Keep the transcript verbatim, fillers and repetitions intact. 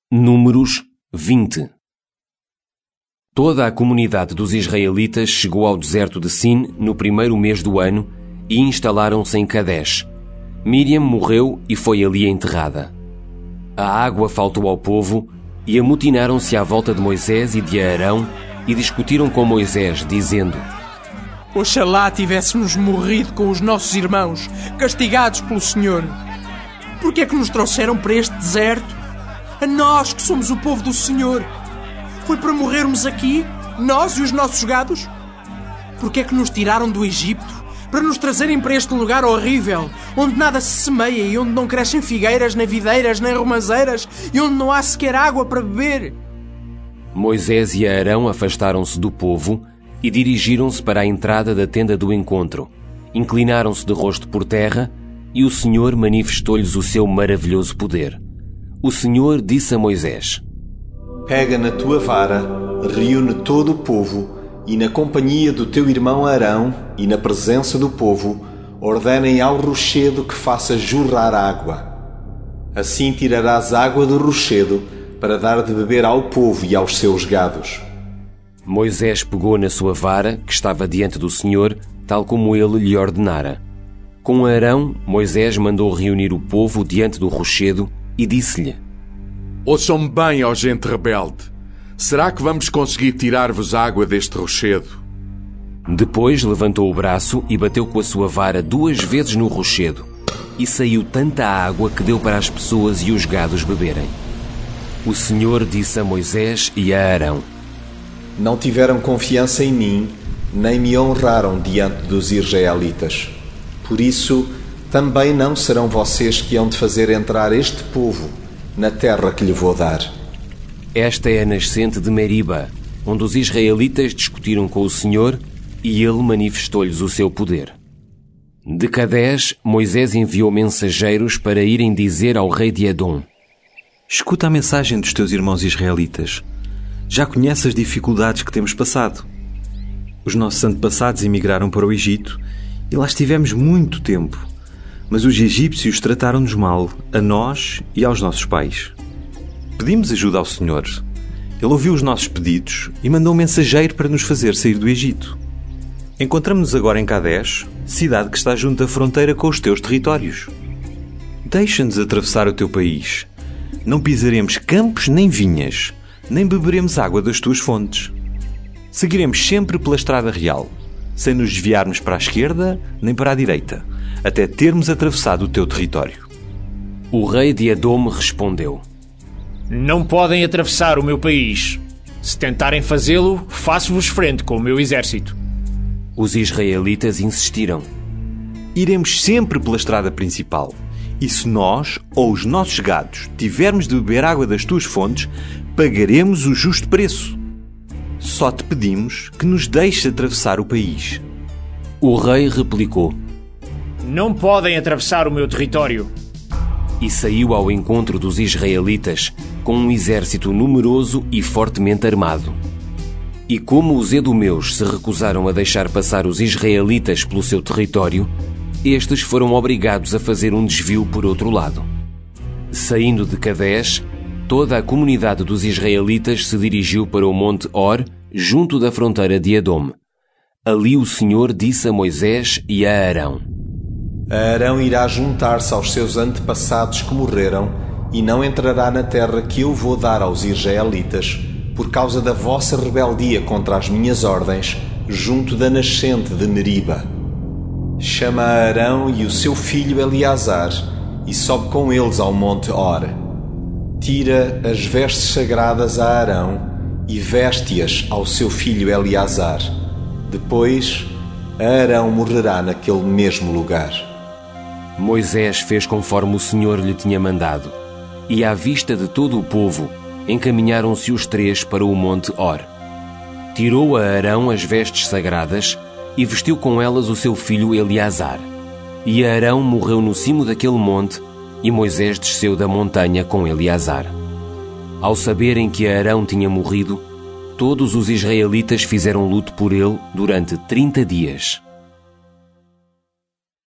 Números vinte. Toda a comunidade dos israelitas chegou ao deserto de Sin no primeiro mês do ano e instalaram-se em Kadesh. Míriam morreu e foi ali enterrada. A água faltou ao povo e amotinaram-se à volta de Moisés e de Arão e discutiram com Moisés, dizendo: Oxalá tivéssemos morrido com os nossos irmãos, castigados pelo Senhor. Por que é que nos trouxeram para este deserto? A nós que somos o povo do Senhor. Foi para morrermos aqui, nós e os nossos gados? Por que é que nos tiraram do Egito para nos trazerem para este lugar horrível, onde nada se semeia e onde não crescem figueiras, nem videiras, nem romazeiras e onde não há sequer água para beber? Moisés e Arão afastaram-se do povo e dirigiram-se para a entrada da tenda do encontro. Inclinaram-se de rosto por terra e o Senhor manifestou-lhes o seu maravilhoso poder. O Senhor disse a Moisés: Pega na tua vara, reúne todo o povo, e na companhia do teu irmão Arão e na presença do povo, ordenem ao rochedo que faça jorrar água. Assim tirarás água do rochedo para dar de beber ao povo e aos seus gados. Moisés pegou na sua vara, que estava diante do Senhor, tal como ele lhe ordenara. Com Arão, Moisés mandou reunir o povo diante do rochedo e disse-lhe: Ouçam-me bem, ó gente rebelde. Será que vamos conseguir tirar-vos água deste rochedo? Depois levantou o braço e bateu com a sua vara duas vezes no rochedo, e saiu tanta água que deu para as pessoas e os gados beberem. O Senhor disse a Moisés e a Arão: Não tiveram confiança em mim, nem me honraram diante dos israelitas. Por isso, também não serão vocês que hão de fazer entrar este povo na terra que lhe vou dar. Esta é a nascente de Meriba, onde os israelitas discutiram com o Senhor e ele manifestou-lhes o seu poder. De Kadesh, Moisés enviou mensageiros para irem dizer ao rei de Edom: Escuta a mensagem dos teus irmãos israelitas. Já conheces as dificuldades que temos passado. Os nossos antepassados emigraram para o Egito e lá estivemos muito tempo. Mas os egípcios trataram-nos mal, a nós e aos nossos pais. Pedimos ajuda ao Senhor. Ele ouviu os nossos pedidos e mandou um mensageiro para nos fazer sair do Egito. Encontramos-nos agora em Kadesh, cidade que está junto à fronteira com os teus territórios. Deixa-nos atravessar o teu país. Não pisaremos campos nem vinhas, nem beberemos água das tuas fontes. Seguiremos sempre pela estrada real, sem nos desviarmos para a esquerda nem para a direita, até termos atravessado o teu território. O rei de Edom respondeu: Não podem atravessar o meu país. Se tentarem fazê-lo, faço-vos frente com o meu exército. Os israelitas insistiram: Iremos sempre pela estrada principal. E se nós ou os nossos gados tivermos de beber água das tuas fontes, pagaremos o justo preço. Só te pedimos que nos deixes atravessar o país. O rei replicou: Não podem atravessar o meu território. E saiu ao encontro dos israelitas com um exército numeroso e fortemente armado. E como os edomeus se recusaram a deixar passar os israelitas pelo seu território, estes foram obrigados a fazer um desvio por outro lado. Saindo de Kadesh, toda a comunidade dos israelitas se dirigiu para o monte Hor, junto da fronteira de Edom. Ali o Senhor disse a Moisés e a Arão: Arão irá juntar-se aos seus antepassados que morreram e não entrará na terra que eu vou dar aos israelitas, por causa da vossa rebeldia contra as minhas ordens, junto da nascente de Meriba. Chama Arão e o seu filho Eleazar e sobe com eles ao monte Hor. Tira as vestes sagradas a Arão e veste-as ao seu filho Eleazar. Depois, Arão morrerá naquele mesmo lugar. Moisés fez conforme o Senhor lhe tinha mandado, e à vista de todo o povo, encaminharam-se os três para o monte Hor. Tirou a Arão as vestes sagradas e vestiu com elas o seu filho Eleazar. E Arão morreu no cimo daquele monte, e Moisés desceu da montanha com Eleazar. Ao saberem que Arão tinha morrido, todos os israelitas fizeram luto por ele durante trinta dias.